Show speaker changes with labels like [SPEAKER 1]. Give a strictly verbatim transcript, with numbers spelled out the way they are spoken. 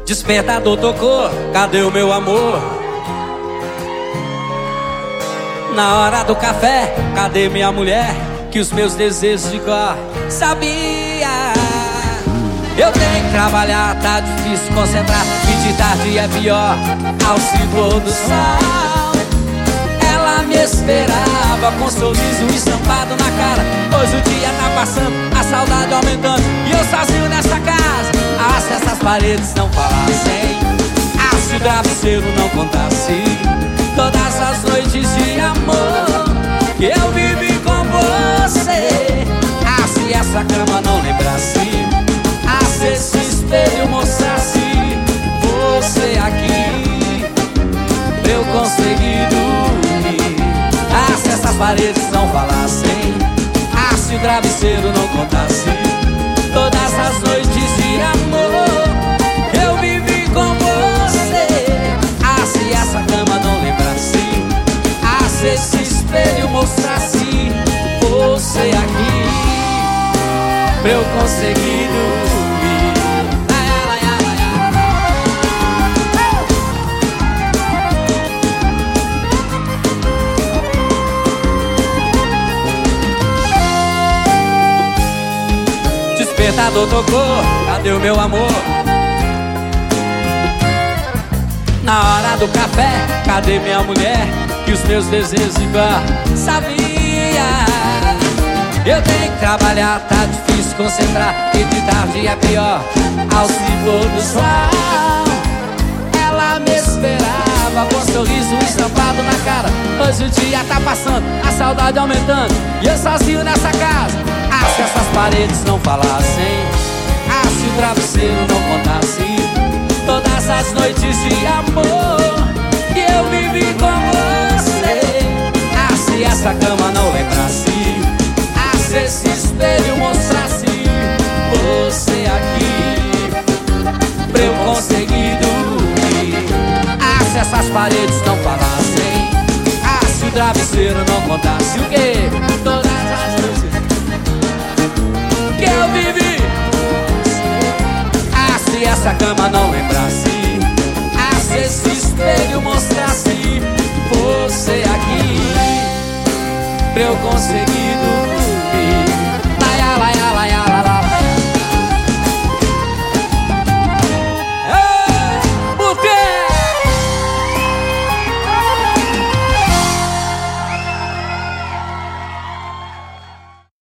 [SPEAKER 1] Despertador tocou, cadê o meu amor? Na hora do café, cadê minha mulher? Que os meus desejos de cor sabia. Eu tenho que trabalhar, tá difícil concentrar. E de tarde é pior, ao se pôr do sol. Ela me esperava com um sorriso estampado na cara. Hoje o dia tá passando, a saudade aumentando, e eu sozinho nessa casa. Ah, se essas paredes não falassem, ah, se o travesseiro não contasse todas as noites de amor que eu vivi com você. Ah, se essa cama não lembrasse, ah, se esse espelho mostrasse você aqui pra eu conseguir dormir. Ah, se essas paredes não falassem, ah, se o travesseiro não contasse todas as noites de amor que eu vivi com você. Ah, se essa cama não lembrasse, ah, se esse espelho mostrasse você aqui pra eu conseguir dormir. Despertador tocou, cadê o meu amor? Na hora do café, cadê minha mulher? Que os meus desejos igual sabia. Eu tenho que trabalhar, tá difícil concentrar, e de tarde é pior, ao se pôr do sol. Ela me esperava com um sorriso estampado na cara. Hoje o dia tá passando, a saudade aumentando, e eu sozinho nessa casa. Ah, se essas paredes não falassem, ah, se o travesseiro não contasse todas as noites de amor que eu vivi com você. Ah, se essa cama não lembrasse, ah, se esse espelho mostrasse você aqui pra eu conseguir dormir. Ah, se essas paredes não falassem, ah, se o travesseiro não contasse o quê? Todas as noites que eu vivi. Ah, se essa cama não lembrasse, ah, se esse espelho mostrasse você aqui pra eu conseguir